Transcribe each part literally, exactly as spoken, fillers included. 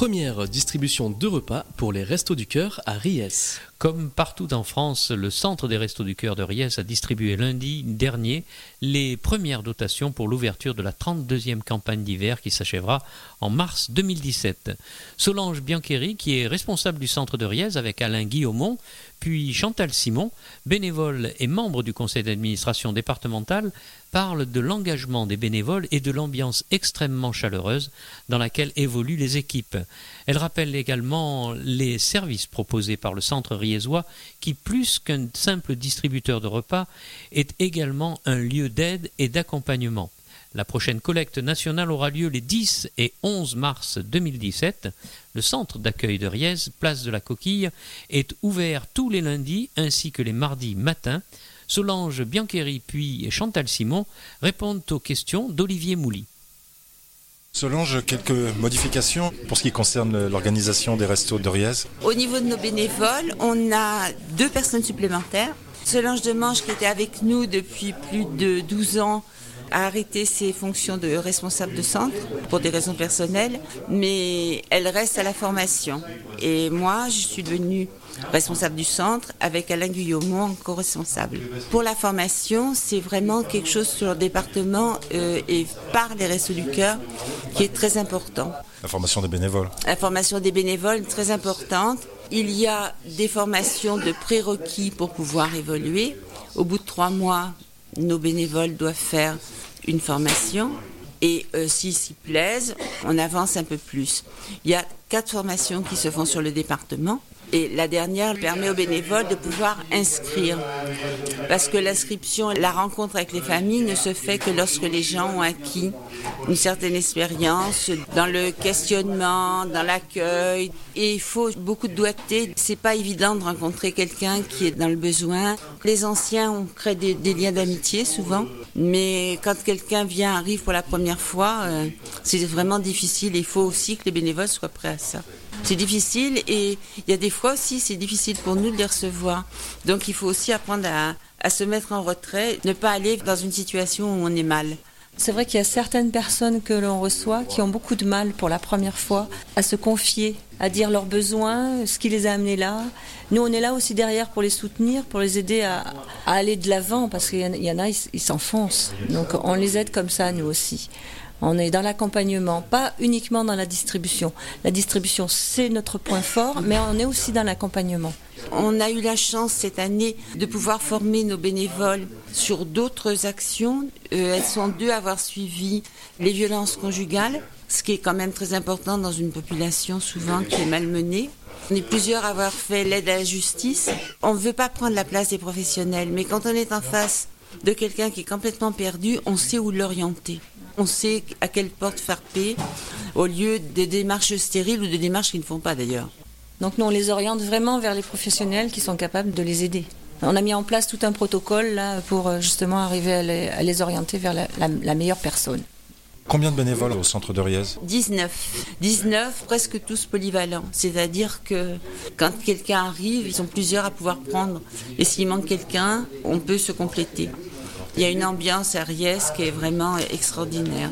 première distribution de repas pour les Restos du Cœur à Riez. Comme partout en France, le Centre des Restos du Cœur de Riez a distribué lundi dernier les premières dotations pour l'ouverture de la trente-deuxième campagne d'hiver qui s'achèvera en mars deux mille dix-sept. Solange Biancheri, qui est responsable du Centre de Riez avec Alain Guillaumont, puis Chantal Simon, bénévole et membre du conseil d'administration départemental, parle de l'engagement des bénévoles et de l'ambiance extrêmement chaleureuse dans laquelle évoluent les équipes. Elle rappelle également les services proposés par le Centre riézois qui, plus qu'un simple distributeur de repas, est également un lieu d'aide et d'accompagnement. La prochaine collecte nationale aura lieu les dix et onze mars deux mille dix-sept. Le centre d'accueil de Riez, place de la Coquille, est ouvert tous les lundis ainsi que les mardis matins. Solange Biancheri puis Chantal Simon répondent aux questions d'Olivier Mouly. Solange, quelques modifications pour ce qui concerne l'organisation des restos de Riez. Au niveau de nos bénévoles, on a deux personnes supplémentaires. Solange Demange, qui était avec nous depuis plus de douze ans, a arrêté ses fonctions de responsable de centre pour des raisons personnelles, mais elle reste à la formation. Et moi, je suis devenue responsable du centre avec Alain Guillaumont en co-responsable. Pour la formation, c'est vraiment quelque chose sur le département euh, et par les Restos du Cœur qui est très important. La formation des bénévoles. La formation des bénévoles, très importante. Il y a des formations de prérequis pour pouvoir évoluer. Au bout de trois mois, nos bénévoles doivent faire une formation et euh, s'ils s'y plaisent, on avance un peu plus. Il y a quatre formations qui se font sur le département et la dernière permet aux bénévoles de pouvoir inscrire. Parce que l'inscription, la rencontre avec les familles ne se fait que lorsque les gens ont acquis une certaine expérience dans le questionnement, dans l'accueil. Et il faut beaucoup de doigté. C'est pas évident de rencontrer quelqu'un qui est dans le besoin. Les anciens, on crée des, des liens d'amitié souvent. Mais quand quelqu'un vient, arrive pour la première fois, euh, c'est vraiment difficile. Il faut aussi que les bénévoles soient prêts à ça. C'est difficile et il y a des fois aussi, c'est difficile pour nous de les recevoir. Donc il faut aussi apprendre à, à se mettre en retrait, ne pas aller dans une situation où on est mal. C'est vrai qu'il y a certaines personnes que l'on reçoit qui ont beaucoup de mal pour la première fois à se confier, à dire leurs besoins, ce qui les a amenés là. Nous, on est là aussi derrière pour les soutenir, pour les aider à, à aller de l'avant, parce qu'il y en, il y en a, ils, ils s'enfoncent. Donc on les aide comme ça, nous aussi. On est dans l'accompagnement, pas uniquement dans la distribution. La distribution, c'est notre point fort, mais on est aussi dans l'accompagnement. On a eu la chance cette année de pouvoir former nos bénévoles sur d'autres actions. Euh, elles sont deux à avoir suivi les violences conjugales, ce qui est quand même très important dans une population souvent qui est malmenée. On est plusieurs à avoir fait l'aide à la justice. On ne veut pas prendre la place des professionnels, mais quand on est en face de quelqu'un qui est complètement perdu, on sait où l'orienter. On sait à quelle porte frapper, au lieu de démarches stériles ou de démarches qui ne font pas d'ailleurs. Donc nous, on les oriente vraiment vers les professionnels qui sont capables de les aider. On a mis en place tout un protocole là, pour justement arriver à les, à les orienter vers la, la, la meilleure personne. Combien de bénévoles au centre de Riez ? dix-neuf. dix-neuf, presque tous polyvalents. C'est-à-dire que quand quelqu'un arrive, ils sont plusieurs à pouvoir prendre. Et s'il manque quelqu'un, on peut se compléter. Il y a une ambiance à Riez qui est vraiment extraordinaire.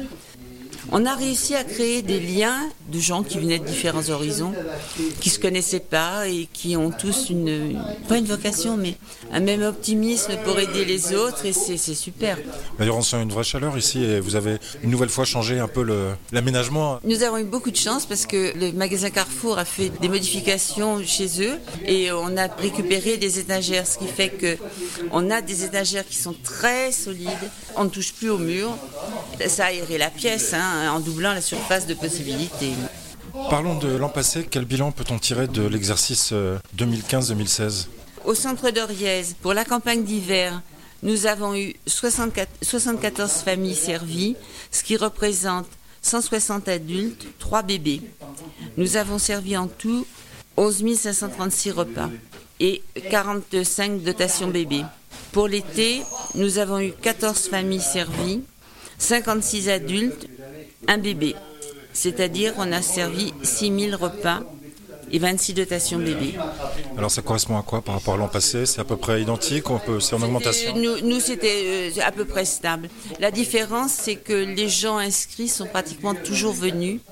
On a réussi à créer des liens de gens qui venaient de différents horizons, qui ne se connaissaient pas et qui ont tous une, pas une vocation, mais un même optimisme pour aider les autres et c'est, c'est super. D'ailleurs, on sent une vraie chaleur ici et vous avez une nouvelle fois changé un peu le, l'aménagement. Nous avons eu beaucoup de chance parce que le magasin Carrefour a fait des modifications chez eux et on a récupéré des étagères, ce qui fait qu'on a des étagères qui sont très solides, on ne touche plus au mur, ça a aéré la pièce, hein, en doublant la surface de possibilités. Parlons de l'an passé. Quel bilan peut-on tirer de l'exercice deux mille quinze deux mille seize ? Au centre de Riez, pour la campagne d'hiver, nous avons eu soixante-quatorze familles servies, ce qui représente cent soixante adultes, trois bébés. Nous avons servi en tout onze mille cinq cent trente-six repas et quarante-cinq dotations bébés. Pour l'été, nous avons eu quatorze familles servies, cinquante-six adultes, un bébé. C'est-à-dire qu'on a servi six mille repas et vingt-six dotations bébés. Alors ça correspond à quoi par rapport à l'an passé ? C'est à peu près identique, on peut, c'est en augmentation ? C'était, nous, nous, c'était à peu près stable. La différence, c'est que les gens inscrits sont pratiquement toujours venus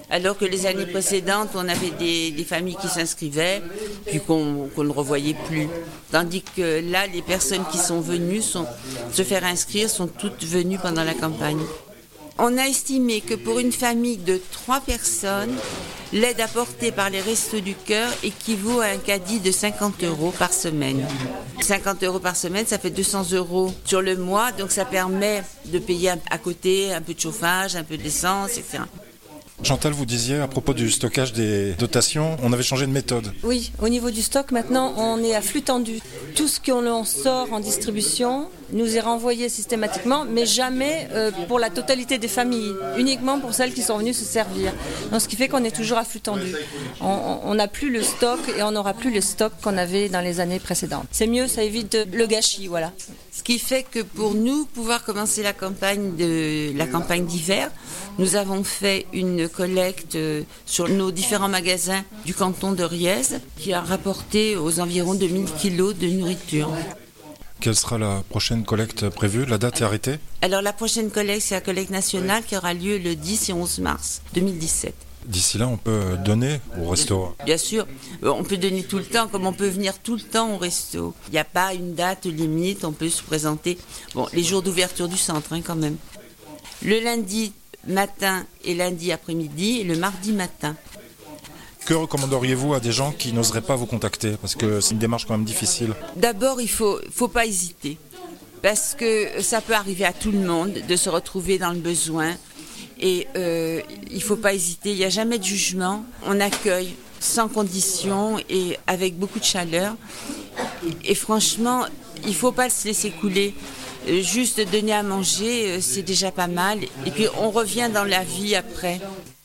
Alors que les années précédentes, on avait des, des familles qui s'inscrivaient, puis qu'on, qu'on ne revoyait plus. Tandis que là, les personnes qui sont venues sont, se faire inscrire sont toutes venues pendant la campagne. On a estimé que pour une famille de trois personnes, l'aide apportée par les Restos du Cœur équivaut à un caddie de cinquante euros par semaine. cinquante euros par semaine, ça fait deux cents euros sur le mois, donc ça permet de payer à côté un peu de chauffage, un peu d'essence, et cetera. Chantal, vous disiez à propos du stockage des dotations, on avait changé de méthode. Oui, au niveau du stock, maintenant, on est à flux tendu. Tout ce qu'on sort en distribution nous est renvoyé systématiquement, mais jamais euh, pour la totalité des familles, uniquement pour celles qui sont venues se servir. Donc, ce qui fait qu'on est toujours à flux tendu. On n'a plus le stock et on n'aura plus le stock qu'on avait dans les années précédentes. C'est mieux, ça évite le gâchis, voilà. Ce qui fait que pour nous, pouvoir commencer la campagne, de, la campagne d'hiver, nous avons fait une collecte sur nos différents magasins du canton de Riez qui a rapporté aux environs de mille kilos de nourriture. Quelle sera la prochaine collecte prévue? La date est arrêtée? Alors la prochaine collecte, c'est la collecte nationale qui aura lieu le dix et onze mars deux mille dix-sept. D'ici là, on peut donner au resto? Bien sûr, on peut donner tout le temps, comme on peut venir tout le temps au resto. Il n'y a pas une date limite, on peut se présenter. Bon, les jours d'ouverture du centre, hein, quand même. Le lundi matin et lundi après-midi et le mardi matin. Que recommanderiez-vous à des gens qui n'oseraient pas vous contacter? Parce que c'est une démarche quand même difficile. D'abord, il ne faut, faut pas hésiter. Parce que ça peut arriver à tout le monde de se retrouver dans le besoin. Et euh, il ne faut pas hésiter, il n'y a jamais de jugement. On accueille sans condition et avec beaucoup de chaleur. Et franchement, il ne faut pas se laisser couler. Juste donner à manger, c'est déjà pas mal. Et puis on revient dans la vie après.